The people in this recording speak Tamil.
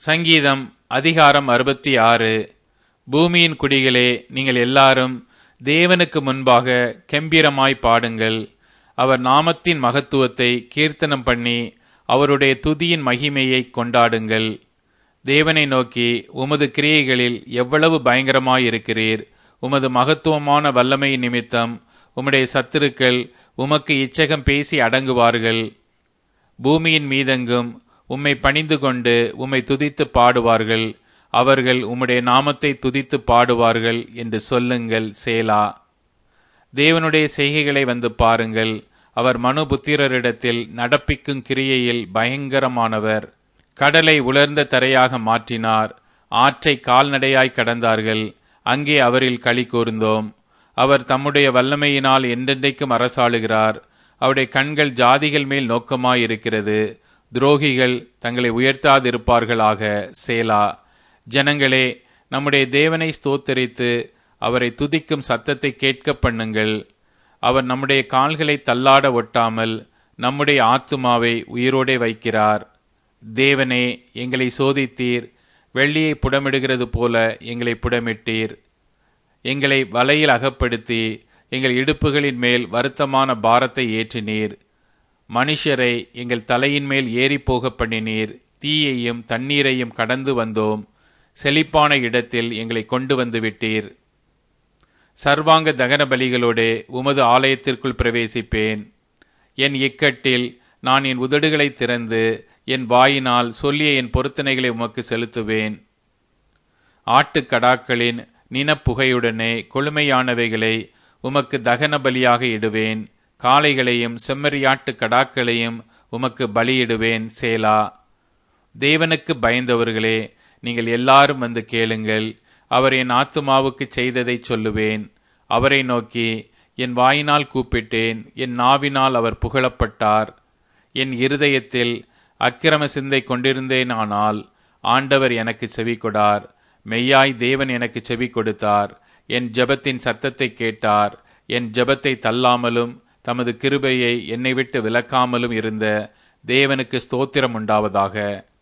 சங்கீதம் அதிகாரம் 66. பூமியின் குடிகளே, நீங்கள் எல்லாரும் தேவனுக்கு முன்பாக கெம்பீரமாய் பாடுங்கள். அவர் நாமத்தின் மகத்துவத்தை கீர்த்தனம் பண்ணி அவருடைய துதியின் மகிமையை கொண்டாடுங்கள். தேவனை நோக்கி, உமது கிரியைகளில் எவ்வளவு பயங்கரமாயிருக்கிறீர்! உமது மகத்துவமான வல்லமை நிமித்தம் உம்முடைய சத்துருக்கள் உமக்கு இச்சகம் பேசி அடங்குவார்கள். பூமியின் மீதெங்கும் உம்மை பணிந்து கொண்டு உம்மை துதித்து பாடுவார்கள். அவர்கள் உம்முடைய நாமத்தை துதித்து பாடுவார்கள் என்று சொல்லுங்கள். சேலா. தேவனுடைய செய்கைகளை வந்து பாருங்கள். அவர் மனுபுத்திரரிடத்தில் நடப்பிக்கும் கிரியையில் பயங்கரமானவர். கடலை உலர்ந்த தரையாக மாற்றினார். ஆற்றை கால்நடையாய் கடந்தார்கள். அங்கே அவரில் களி கூர்ந்தோம். அவர் தம்முடைய வல்லமையினால் என்றென்றைக்கும் அரசாளுகிறார். அவருடைய கண்கள் ஜாதிகள் மேல் நோக்கமாயிருக்கிறது. துரோகிகள் தங்களை உயர்த்தாதிருப்பார்களாக. சேலா. ஜனங்களே, நம்முடைய தேவனை ஸ்தோத்தரித்து அவரை துதிக்கும் சத்தத்தை கேட்க பண்ணுங்கள். அவர் நம்முடைய கால்களை தள்ளாட ஒட்டாமல் நம்முடைய ஆத்துமாவை உயிரோடே வைக்கிறார். தேவனே, எங்களை சோதித்தீர். வெள்ளியை புடமிடுகிறது போல எங்களை புடமிட்டீர். எங்களை வலையில் அகப்படுத்தி எங்கள் இடுப்புகளின் மேல் வருத்தமான பாரத்தை ஏற்றினீர். மனுஷரை எங்கள் தலையின் மேல் ஏறிப்போக பண்ணினீர். தீயையும் தண்ணீரையும் கடந்து வந்தோம். செழிப்பான இடத்தில் எங்களை கொண்டு வந்து விட்டீர். சர்வாங்க தகன பலிகளோடே உமது ஆலயத்திற்குள் பிரவேசிப்பேன். என் இக்கட்டில் நான் என் உதடுகளை திறந்து என் வாயினால் சொல்லிய என் பொருத்தனைகளை உமக்கு செலுத்துவேன். ஆட்டுக்கடாக்களின் நினப்புகையுடனே கொழுமையானவைகளை உமக்கு தகன பலியாக இடுவேன். காளைகளையும் செம்மறியாட்டு கடாக்களையும் உமக்கு பலியிடுவேன். சேலா. தேவனுக்கு பயந்தவர்களே, நீங்கள் எல்லாரும் வந்து கேளுங்கள். அவர் என் ஆத்துமாவுக்கு செய்ததை சொல்லுவேன். அவரை நோக்கி என் வாயினால் கூப்பிட்டேன். என் நாவினால் அவர் புகழப்பட்டார். என் இருதயத்தில் அக்கிரம சிந்தை கொண்டிருந்தேனானால் ஆண்டவர் எனக்கு செவி கொடார். மெய்யாய் தேவன் எனக்கு செவி கொடுத்தார். என் ஜெபத்தின் சத்தத்தை கேட்டார். என் ஜெபத்தை தள்ளாமலும் தமது கிருபையை என்னை விட்டு விலக்காமலும் இருந்த தேவனுக்கு ஸ்தோத்திரம் உண்டாவதாக.